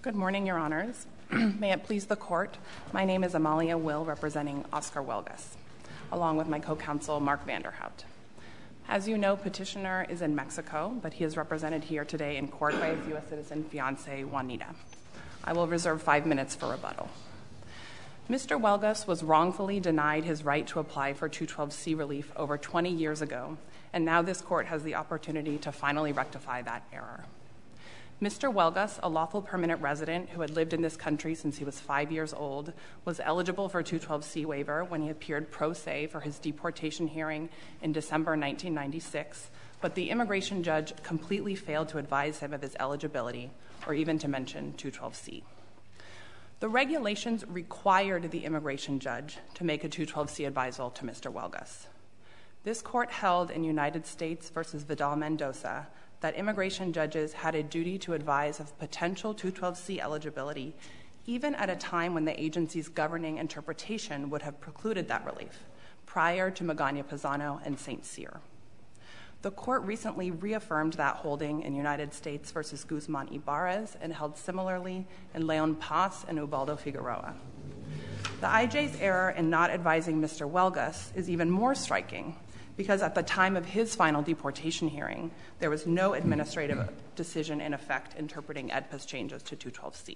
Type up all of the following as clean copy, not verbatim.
Good morning, Your Honors. May it please the Court, my name is Amalia Will, representing Oscar Huelgas, along with my co-counsel, Mark Vanderhout. As you know, petitioner is in Mexico, but he is represented here today in court by his U.S. citizen fiancée, Juanita. I will reserve 5 minutes for rebuttal. Mr. Huelgas was wrongfully denied his right to apply for 212C relief over 20 years ago, and now this Court has the opportunity to finally rectify that error. Mr. Huelgas, a lawful permanent resident who had lived in this country since he was 5 years old, was eligible for a 212C waiver when he appeared pro se for his deportation hearing in December 1996, but the immigration judge completely failed to advise him of his eligibility or even to mention 212C. The regulations required the immigration judge to make a 212C advisal to Mr. Huelgas. This Court held in United States v. Vidal-Mendoza that immigration judges had a duty to advise of potential 212C eligibility even at a time when the agency's governing interpretation would have precluded that relief, prior to Magaña-Pizano and St. Cyr. The Court recently reaffirmed that holding in United States v. Guzman-Ibarez and held similarly in Leon Paz and Ubaldo Figueroa. The IJ's error in not advising Mr. Huelgas is even more striking because at the time of his final deportation hearing, there was no administrative decision in effect interpreting AEDPA's changes to 212C.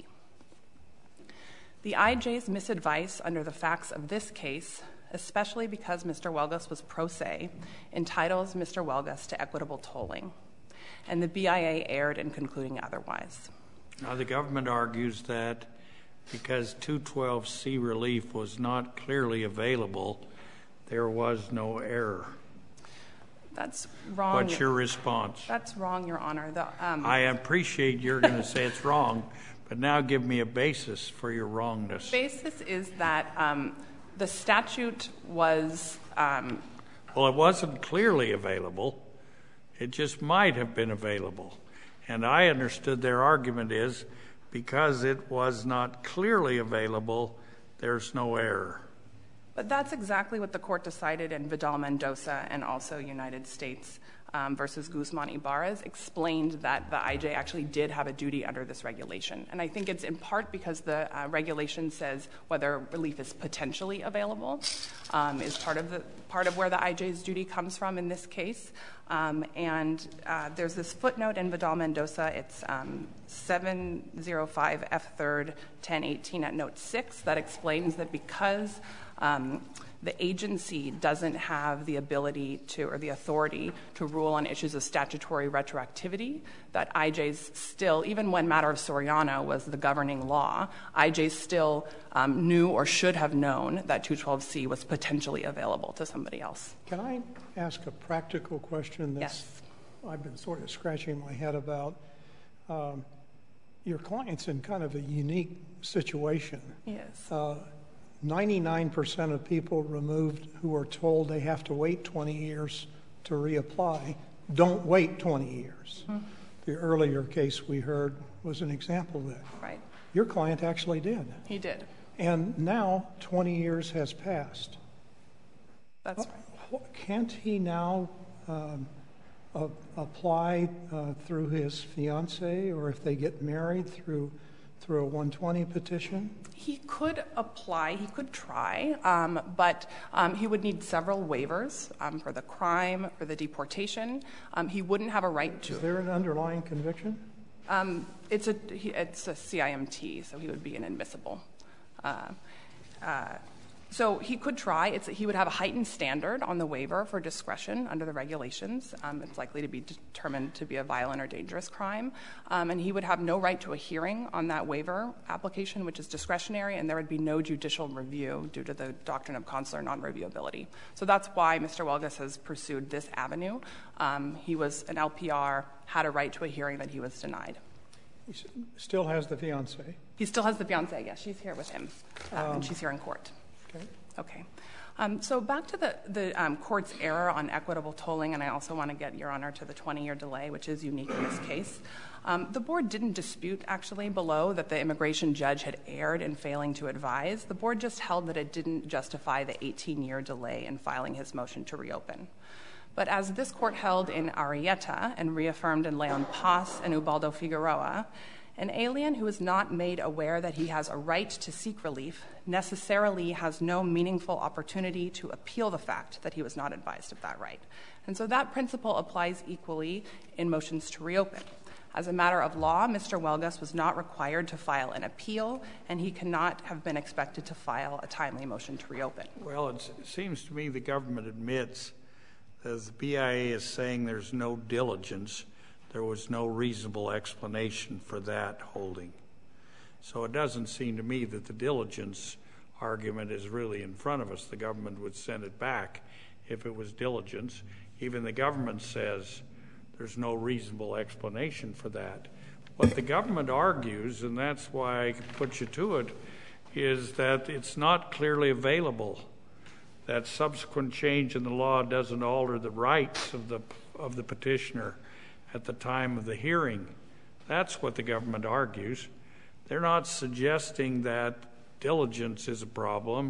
The IJ's misadvice under the facts of this case, especially because Mr. Huelgas was pro se, entitles Mr. Huelgas to equitable tolling, and the BIA erred in concluding otherwise. Now, the government argues that because 212C relief was not clearly available, there was no error. That's wrong. What's your response? That's wrong, Your Honor. I appreciate you're going to say it's wrong, but now give me a basis for your wrongness. The basis is that the statute was... Well, it wasn't clearly available. It just might have been available. And I understood their argument is because it was not clearly available, there's no error. But that's exactly what the Court decided in Vidal-Mendoza and also United States versus Guzman-Ibarez, explained that the IJ actually did have a duty under this regulation. And I think it's in part because the regulation says whether relief is potentially available is part of where the IJ's duty comes from in this case. And there's this footnote in Vidal-Mendoza, it's 705 F3rd 1018 at note 6, that explains that because the agency doesn't have the ability to, or the authority to rule on issues of statutory retroactivity, that IJs still, even when matter of Soriano was the governing law, IJs still knew or should have known that 212C was potentially available to somebody else. Can I ask a practical question that Yes. I've been sort of scratching my head about? Your client's in kind of a unique situation. Yes. 99% of people removed who are told they have to wait 20 years to reapply don't wait 20 years. Mm-hmm. The earlier case we heard was an example of that. Right. Your client actually did. He did. And now 20 years has passed. That's right. Can't he now apply through his fiancée, or if they get married through a 120 petition? He could apply, he could try, but he would need several waivers for the crime, for the deportation. He wouldn't have a right to... Is there an underlying conviction? It's a CIMT, so he would be inadmissible. So he could try. He would have a heightened standard on the waiver for discretion under the regulations. It's likely to be determined to be a violent or dangerous crime. And he would have no right to a hearing on that waiver application, which is discretionary, and there would be no judicial review due to the doctrine of consular non-reviewability. So that's why Mr. Huelgas has pursued this avenue. He was an LPR, had a right to a hearing that he was denied. He still has the fiancée? He still has the fiancée, yes. She's here with him, and she's here in court. Okay. So back to the court's error on equitable tolling, and I also want to get Your Honor to the 20-year delay, which is unique in this case. The board didn't dispute, actually, below that the immigration judge had erred in failing to advise. The board just held that it didn't justify the 18-year delay in filing his motion to reopen. But as this court held in Arrieta and reaffirmed in Leon Paz and Ubaldo Figueroa, An alien who is not made aware that he has a right to seek relief necessarily has no meaningful opportunity to appeal the fact that he was not advised of that right. And so that principle applies equally in motions to reopen. As a matter of law, Mr. Huelgas was not required to file an appeal, and he cannot have been expected to file a timely motion to reopen. Well, it seems to me the government admits that the BIA is saying there's no diligence. There was no reasonable explanation for that holding. So it doesn't seem to me that the diligence argument is really in front of us. The government would send it back if it was diligence. Even the government says there's no reasonable explanation for that. What the government argues, and that's why I put you to it, is that it's not clearly available, that subsequent change in the law doesn't alter the rights of the petitioner at the time of the hearing. That's what the government argues. They're not suggesting that diligence is a problem.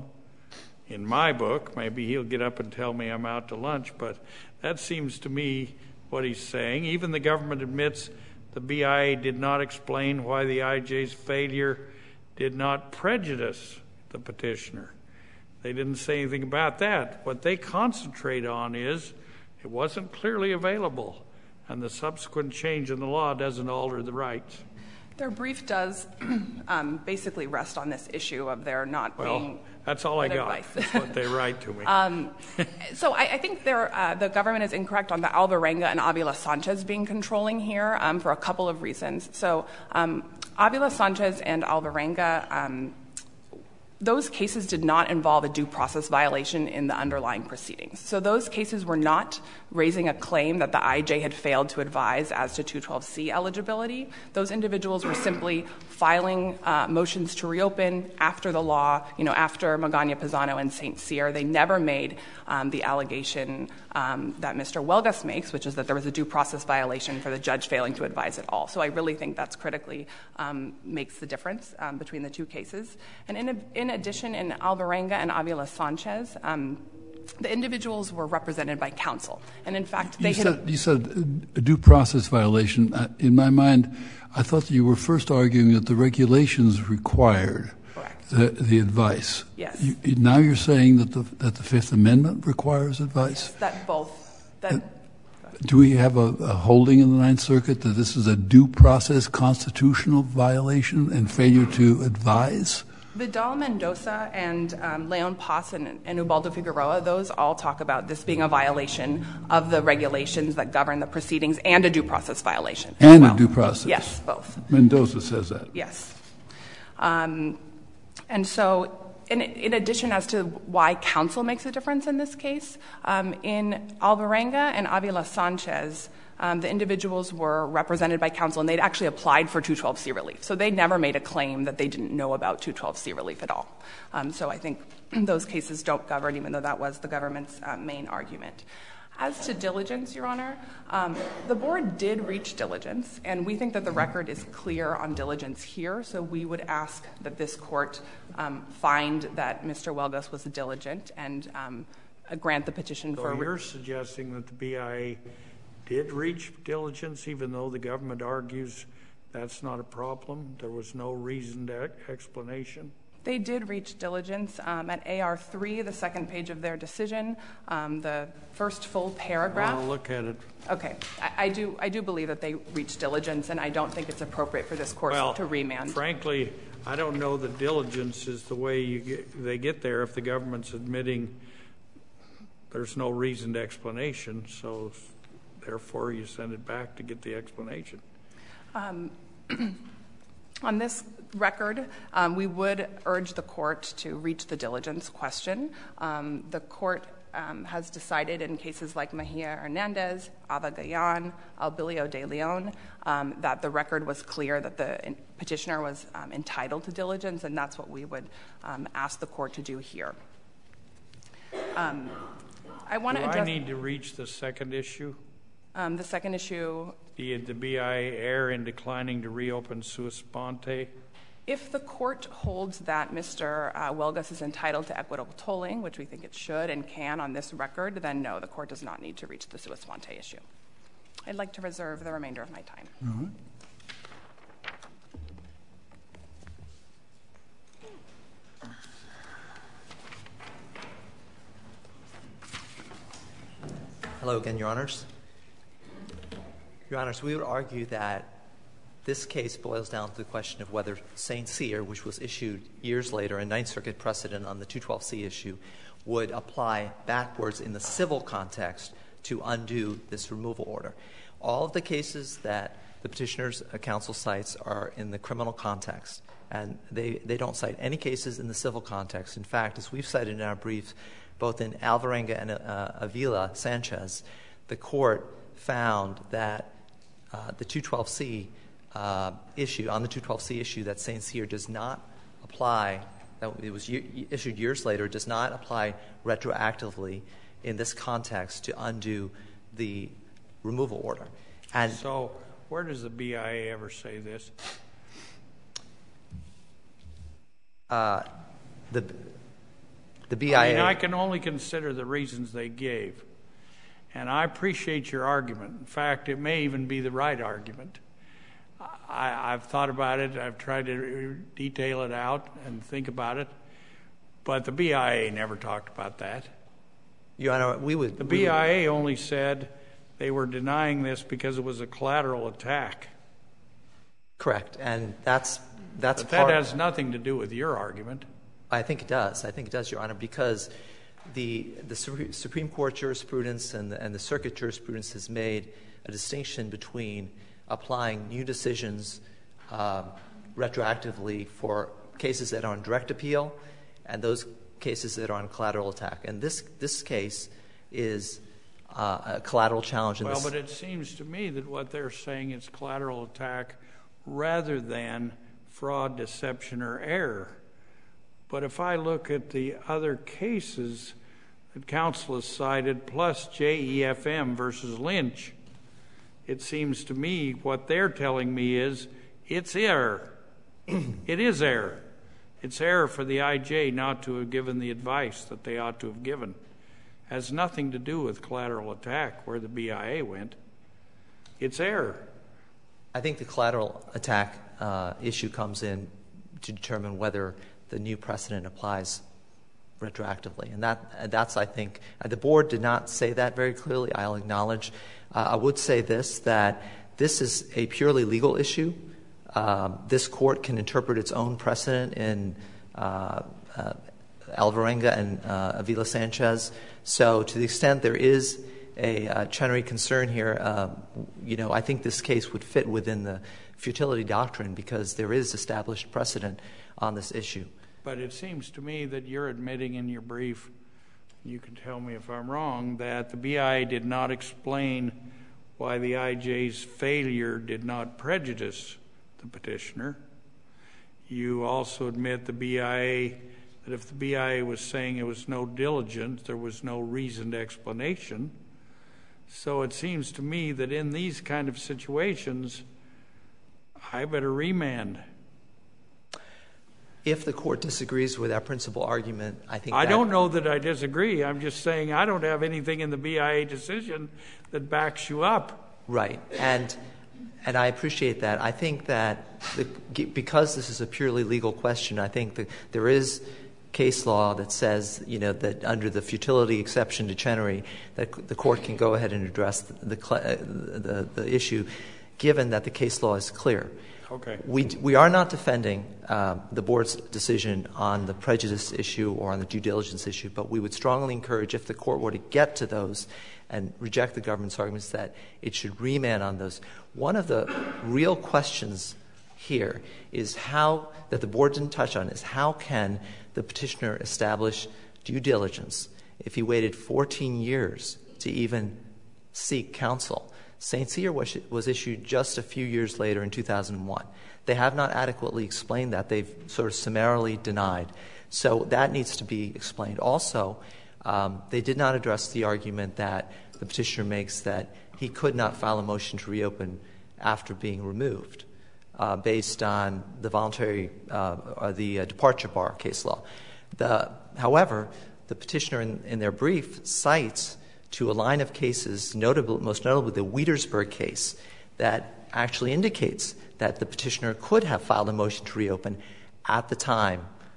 In my book, maybe he'll get up and tell me I'm out to lunch, but that seems to me what he's saying. Even the government admits the BIA did not explain why the IJ's failure did not prejudice the petitioner. They didn't say anything about that. What they concentrate on is it wasn't clearly available, and the subsequent change in the law doesn't alter the rights. Their brief does basically rest on this issue of there not being. Well, that's all I got. That's what they write to me. So I think the government is incorrect on the Alvarenga and Avila Sanchez being controlling here for a couple of reasons. So Avila Sanchez and Alvarenga, those cases did not involve a due process violation in the underlying proceedings. So those cases were not raising a claim that the IJ had failed to advise as to 212C eligibility. Those individuals were simply filing motions to reopen after the law, after Magana-Pisano and St. Cyr. They never made the allegation that Mr. Huelgas makes, which is that there was a due process violation for the judge failing to advise at all. So I really think that's critically makes the difference between the two cases. And in addition, in Alvarenga and Avila Sanchez, the individuals were represented by counsel. And in fact, you said a due process violation. In my mind, I thought that you were first arguing that the regulations required the advice. Yes. Now you're saying that the Fifth Amendment requires advice? Yes, that both. Do we have a holding in the Ninth Circuit that this is a due process constitutional violation and failure to advise? Vidal-Mendoza and Leon Paz and Ubaldo Figueroa, those all talk about this being a violation of the regulations that govern the proceedings and a due process violation. And a due process? Yes, both. Mendoza says that? Yes. And so in addition as to why counsel makes a difference in this case, in Alvarenga and Avila Sanchez, the individuals were represented by counsel, and they'd actually applied for 212C relief. So they never made a claim that they didn't know about 212C relief at all. So I think those cases don't govern, even though that was the government's main argument. As to diligence, Your Honor, the board did reach diligence, and we think that the record is clear on diligence here. So we would ask that this court find that Mr. Huelgas was diligent and grant the petition for. So you're suggesting that the BIA did reach diligence, even though the government argues that's not a problem? There was no reasoned explanation? They did reach diligence. At AR3, the second page of their decision, the first full paragraph. I'll look at it. Okay. I do believe that they reached diligence, and I don't think it's appropriate for this court to remand. Frankly, I don't know that diligence is the way they get there if the government's admitting there's no reasoned explanation. So therefore, you send it back to get the explanation. On this record, we would urge the court to reach the diligence question. The court has decided in cases like Mejia Hernandez, Ava Gayan, Albilio de Leon, that the record was clear that the petitioner was entitled to diligence, and that's what we would ask the court to do here. I want to address. Do I need to reach the second issue? The second issue. Did the BIA err in declining to reopen sua sponte? If the court holds that Mr. Huelgas is entitled to equitable tolling, which we think it should and can on this record, then no, the court does not need to reach the sua sponte issue. I'd like to reserve the remainder of my time. All right. Hello again, Your Honors. Your Honors, we would argue that this case boils down to the question of whether St. Cyr, which was issued years later, a Ninth Circuit precedent on the 212C issue, would apply backwards in the civil context to undo this removal order. All of the cases that the petitioner's counsel cites are in the criminal context, and they don't cite any cases in the civil context. In fact, as we've cited in our briefs, both in Alvarenga and Avila Sanchez, the court found that the 212C issue, on the 212C issue, that St. Cyr does not apply, that it was issued years later, does not apply retroactively in this context to undo the removal order. And so where does the BIA ever say this? The BIA... I mean, I can only consider the reasons they gave. And I appreciate your argument. In fact, it may even be the right argument. I've thought about it. I've tried to detail it out and think about it. But the BIA never talked about that. Your Honor, The BIA only said they were denying this because it was a collateral attack. Correct. And that's but that has nothing to do with your argument. I think it does. I think it does, Your Honor, because the Supreme Court jurisprudence and the circuit jurisprudence has made a distinction between applying new decisions retroactively for cases that are on direct appeal and those cases that are on collateral attack. And this case is a collateral challenge. Well, but it seems to me that what they're saying is collateral attack rather than fraud, deception, or error. But if I look at the other cases that counsel has cited, plus JEFM versus Lynch, it seems to me what they're telling me is it's error. It is error. It's error for the IJ not to have given the advice that they ought to have given. It has nothing to do with collateral attack where the BIA went. It's error. I think the collateral attack issue comes in to determine whether the new precedent applies retroactively. And that's, I think, the board did not say that very clearly. I'll acknowledge. I would say this, that this is a purely legal issue. This court can interpret its own precedent in Alvarenga and Avila Sanchez. So to the extent there is a Chenery concern here, I think this case would fit within the futility doctrine because there is established precedent on this issue. But it seems to me that you're admitting in your brief, you can tell me if I'm wrong, that the BIA did not explain why the IJ's failure did not prejudice the petitioner. You also admit the BIA, that if the BIA was saying it was no diligence, there was no reasoned explanation. So it seems to me that in these kind of situations, I better remand. If the court disagrees with our principal argument, I think I don't know that I disagree. I'm just saying I don't have anything in the BIA decision that backs you up. Right. And I appreciate that. I think that because this is a purely legal question, I think that there is case law that says, that under the futility exception to Chenery, that the court can go ahead and address the issue, given that the case law is clear. Okay. We are not defending the board's decision on the prejudice issue or on the due diligence issue, but we would strongly encourage, if the court were to get to those and reject the government's arguments, that it should remand on those. One of the real questions here is that the board didn't touch on, is how can the petitioner establish due diligence if he waited 14 years to even seek counsel? St. Cyr was issued just a few years later in 2001. They have not adequately explained that. They've sort of summarily denied. So that needs to be explained. Also, they did not address the argument that the petitioner makes that he could not file a motion to reopen after being removed based on the voluntary or the departure bar case law. However, the petitioner in their brief cites to a line of cases, most notably the Wietersburg case, that actually indicates that the petitioner could have filed a motion to reopen at the time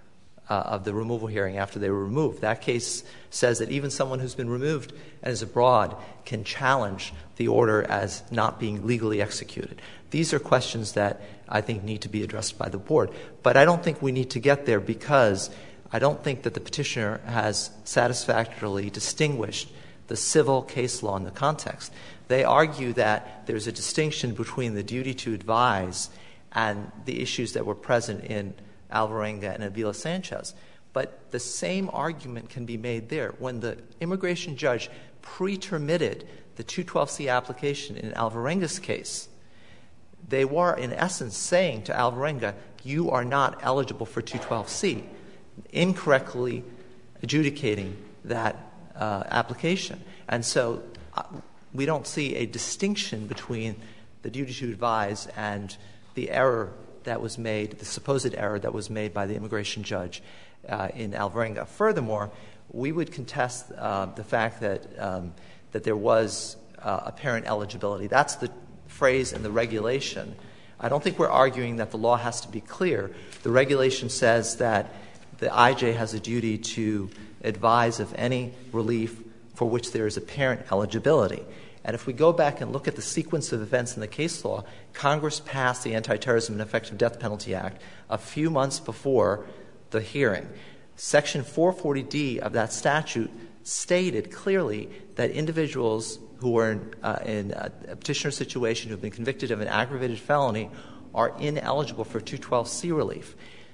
of the removal hearing after they were removed. That case says that even someone who's been removed and is abroad can challenge the order as not being legally executed. These are questions that I think need to be addressed by the board. But I don't think we need to get there because I don't think that the petitioner has satisfactorily distinguished the civil case law in the context. They argue that there's a distinction between the duty to advise and the issues that were present in Alvarenga and Avila Sanchez. But the same argument can be made there. When the immigration judge pre-termitted the 212C application in Alvarenga's case, they were, in essence, saying to Alvarenga, you are not eligible for 212C, incorrectly adjudicating that application. And so we don't see a distinction between the duty to advise and the error that was made, the supposed error that was made by the immigration judge in Alvarenga. Furthermore, we would contest the fact that there was apparent eligibility. That's the phrase in the regulation. I don't think we're arguing that the law has to be clear. The regulation says that the IJ has a duty to advise of any relief for which there is apparent eligibility. And if we go back and look at the sequence of events in the case law, Congress passed the Anti-Terrorism and Effective Death Penalty Act a few months before the hearing. Section 440D of that statute stated clearly that individuals who are in a petitioner situation who have been convicted of an aggravated felony are ineligible for 212C relief.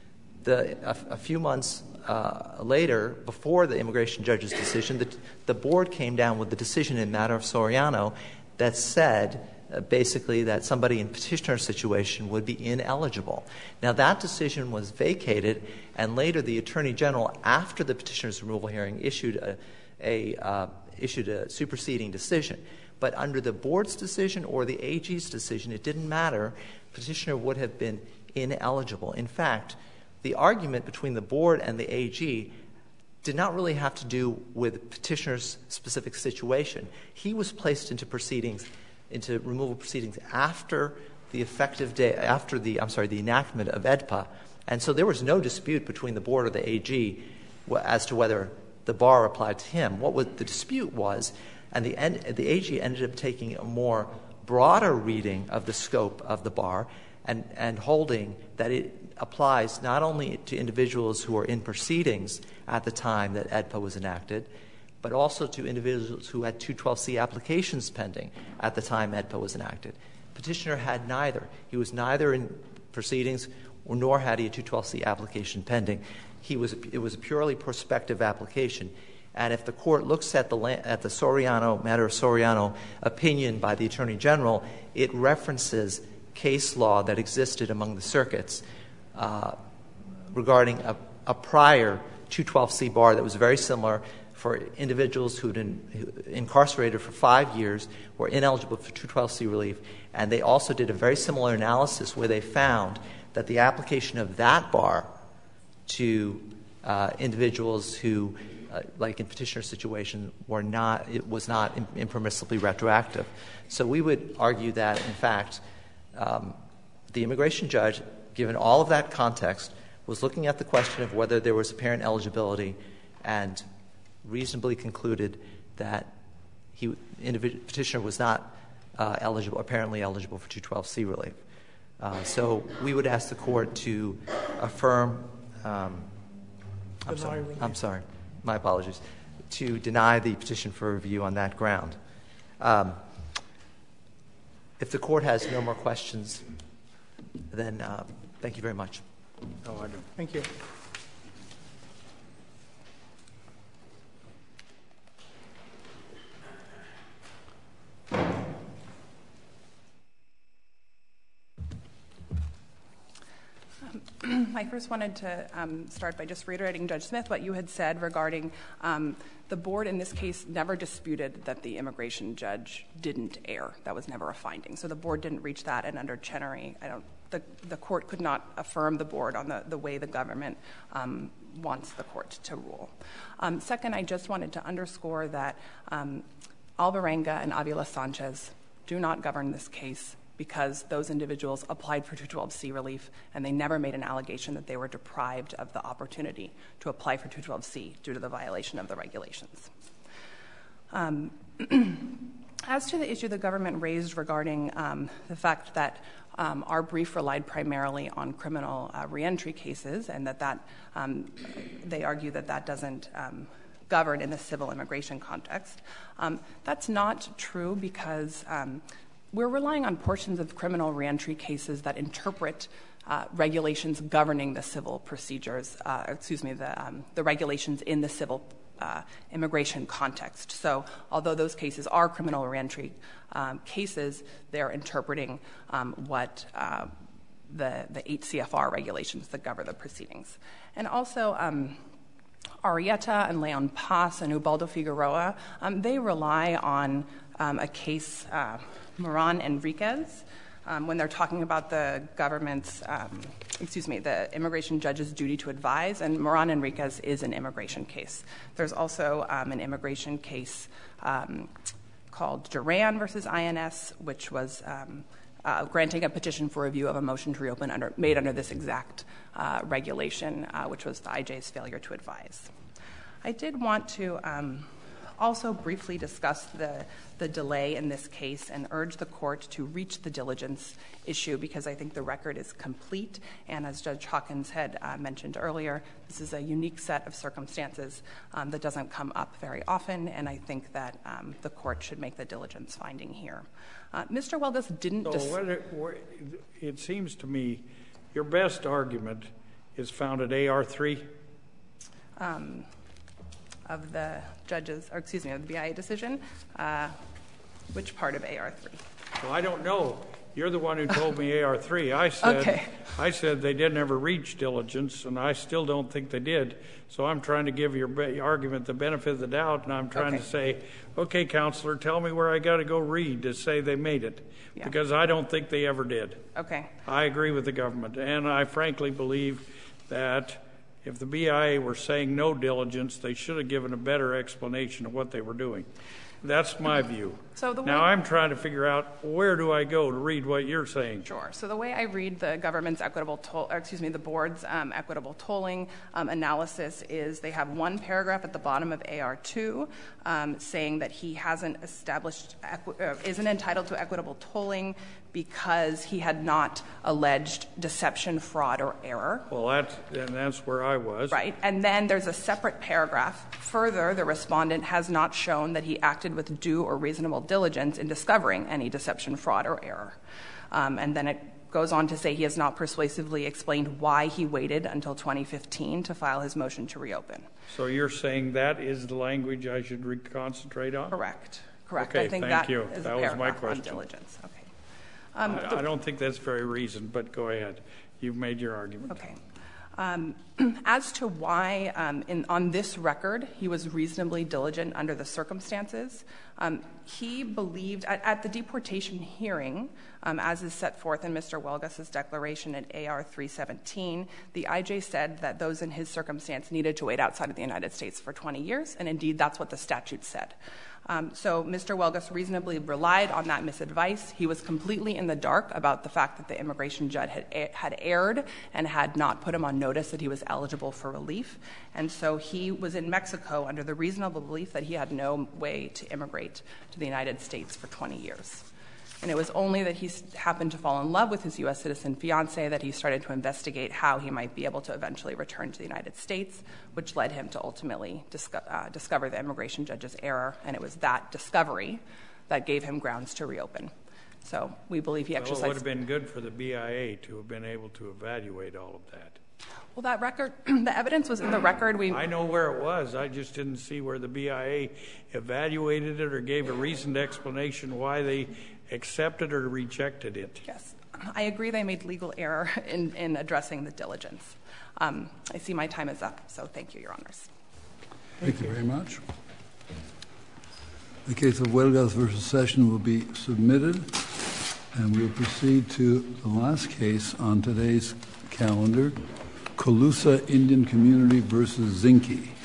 A few months later, before the immigration judge's decision, the board came down with the decision in matter of Soriano that said basically that somebody in petitioner situation would be ineligible. Now, that decision was vacated, and later the Attorney General, after the petitioner's removal hearing, issued a superseding decision. But under the board's decision or the AG's decision, it didn't matter. Petitioner would have been ineligible. In fact, the argument between the board and the AG did not really have to do with petitioner's specific situation. He was placed into removal proceedings after the enactment of AEDPA. And so there was no dispute between the board or the AG as to whether the bar applied to him. What the dispute was, and the AG ended up taking a more broader reading of the scope of the bar and holding that it applies not only to individuals who are in proceedings at the time that AEDPA was enacted, but also to individuals who had 212C applications pending at the time AEDPA was enacted. Petitioner had neither. He was neither in proceedings nor had he a 212C application pending. It was a purely prospective application. And if the court looks at the Soriano, matter of Soriano opinion by the Attorney General, it references case law that existed among the circuits regarding a prior 212C bar that was very similar for individuals who had been incarcerated for 5 years, were ineligible for 212C relief. And they also did a very similar analysis where they found that the application of that bar to individuals who, like in petitioner's situation, was not impermissibly retroactive. So we would argue that, in fact, the immigration judge, given all of that context, was looking at the question of whether there was apparent eligibility and reasonably concluded that petitioner was not apparently eligible for 212C relief. So we would ask the court to affirm I'm sorry, my apologies, to deny the petition for review on that ground. If the court has no more questions, then thank you very much. No, I don't. Thank you. I first wanted to start by just reiterating, Judge Smith, what you had said regarding the board in this case never disputed that the immigration judge didn't err. That was never a finding. So the board didn't reach that, and under Chenery, the court could not affirm the board on the way the government wants the court to rule. Second, I just wanted to underscore that Alvarenga and Avila Sanchez do not govern this case because those individuals applied for 212C relief, and they never made an allegation that they were deprived of the opportunity to apply for 212C due to the violation of the regulations. As to the issue the government raised regarding the fact that our brief relied primarily on criminal reentry cases, and that they argue that doesn't govern in the civil immigration context, that's not true because we're relying on portions of criminal reentry cases that interpret regulations governing the civil procedures, the regulations in the civil immigration context. So although those cases are criminal reentry cases, they're interpreting what the 8 CFR regulations that govern the proceedings. And also Arrieta and Leon Paz and Ubaldo Figueroa, they rely on a case, Moran Enriquez, when they're talking about the government's, the immigration judge's duty to advise, and Moran Enriquez is an immigration case. There's also an immigration case called Duran versus INS, which was granting a petition for review of a motion to reopen made under this exact regulation, which was the IJ's failure to advise. I did want to also briefly discuss the delay in this case and urge the court to reach the diligence issue because I think the record is complete. And as Judge Hawkins had mentioned earlier, this is a unique set of circumstances that doesn't come up very often, and I think that the court should make the diligence finding here. Mr. Huelgas didn't... It seems to me your best argument is found at AR3? Of the judge's, or excuse me, of the BIA decision. Which part of AR3? Well, I don't know. You're the one who told me AR3. I said they didn't ever reach diligence, and I still don't think they did. So I'm trying to give your argument the benefit of the doubt, and I'm trying to say, okay, counselor, tell me where I got to go read to say they made it, because I don't think they ever did. Okay. I agree with the government, and I frankly believe that if the BIA were saying no diligence, they should have given a better explanation of what they were doing. That's my view. Now I'm trying to figure out where do I go to read what you're saying. Sure. So the way I read the government's the board's equitable tolling analysis is they have one paragraph at the bottom of AR2 saying that he hasn't isn't entitled to equitable tolling because he had not alleged deception, fraud, or error. Well, that's where I was. Right. And then there's a separate paragraph. Further, the respondent has not shown that he acted with due or reasonable diligence in discovering any deception, fraud, or error. And then it goes on to say he has not persuasively explained why he waited until 2015 to file his motion to reopen. So you're saying that is the language I should concentrate on? Correct. Okay, I think thank you. Is that was my question. On diligence. Okay. I don't think that's very reasoned, but go ahead. You've made your argument. Okay. As to why, on this record, he was reasonably diligent under the circumstances, he believed at the deportation hearing, as is set forth in Mr. Huelgas' declaration at AR 317, the IJ said that those in his circumstance needed to wait outside of the United States for 20 years, and indeed that's what the statute said. So Mr. Huelgas reasonably relied on that misadvice. He was completely in the dark about the fact that the immigration judge had erred and had not put him on notice that he was eligible for relief. And so he was in Mexico under the reasonable belief that he had no way to immigrate to the United States for 20 years. And it was only that he happened to fall in love with his U.S. citizen fiancée that he started to investigate how he might be able to eventually return to the United States, which led him to ultimately discover the immigration judge's error. And it was that discovery that gave him grounds to reopen. So we believe he exercised... Well, it would have been good for the BIA to have been able to evaluate all of that. Well, that record, the evidence was in the record. I know where it was. I just didn't see where the BIA evaluated it or gave a reasoned explanation why they accepted or rejected it. Yes. I agree they made legal error in addressing the diligence. I see my time is up, so thank you, Your Honors. Thank you very much. The case of Huelgas v. Sessions will be submitted, and we'll proceed to the last case on today's calendar, Colusa Indian Community v. Zinke.